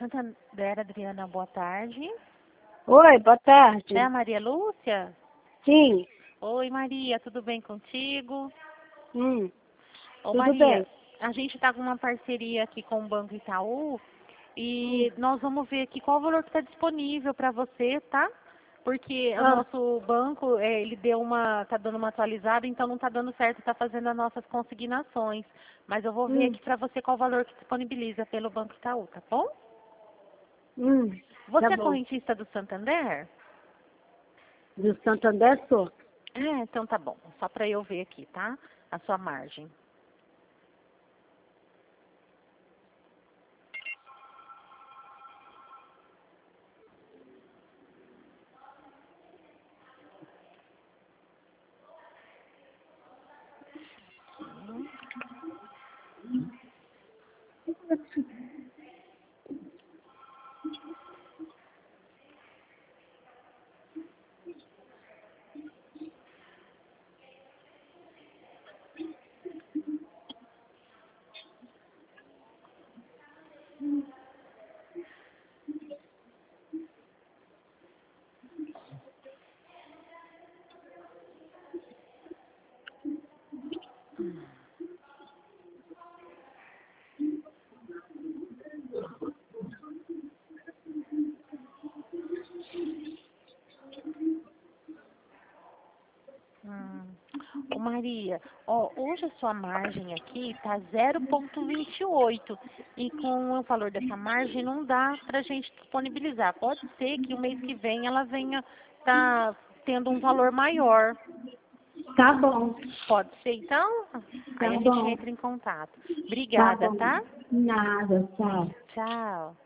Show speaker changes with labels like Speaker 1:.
Speaker 1: Santander, Adriana, boa tarde.
Speaker 2: Oi, boa tarde.
Speaker 1: É a Maria Lúcia?
Speaker 2: Sim.
Speaker 1: Oi, Maria, tudo bem contigo?
Speaker 2: Ô, tudo
Speaker 1: Maria,
Speaker 2: bem.
Speaker 1: a gente está com uma parceria aqui com o Banco Itaú e nós vamos ver aqui qual o valor que está disponível para você, tá? Porque o nosso banco, ele tá dando uma atualizada, então não está dando certo, está fazendo as nossas consignações. Mas eu vou ver aqui para você qual o valor que disponibiliza pelo Banco Itaú, tá bom? Você
Speaker 2: Tá
Speaker 1: é
Speaker 2: bom.
Speaker 1: correntista do Santander?
Speaker 2: Do Santander sou.
Speaker 1: Então tá bom. Só para eu ver aqui, tá? A sua margem. Ô Maria, ó, hoje a sua margem aqui tá 0,28 e com o valor dessa margem não dá pra gente disponibilizar. Pode ser que o mês que vem ela venha tá tendo um valor maior.
Speaker 2: Tá bom.
Speaker 1: Pode ser então? Aí a gente
Speaker 2: Bom.
Speaker 1: entra em contato.
Speaker 2: Tá
Speaker 1: Obrigada,
Speaker 2: bom.
Speaker 1: tá?
Speaker 2: Nada, tchau.
Speaker 1: Tchau.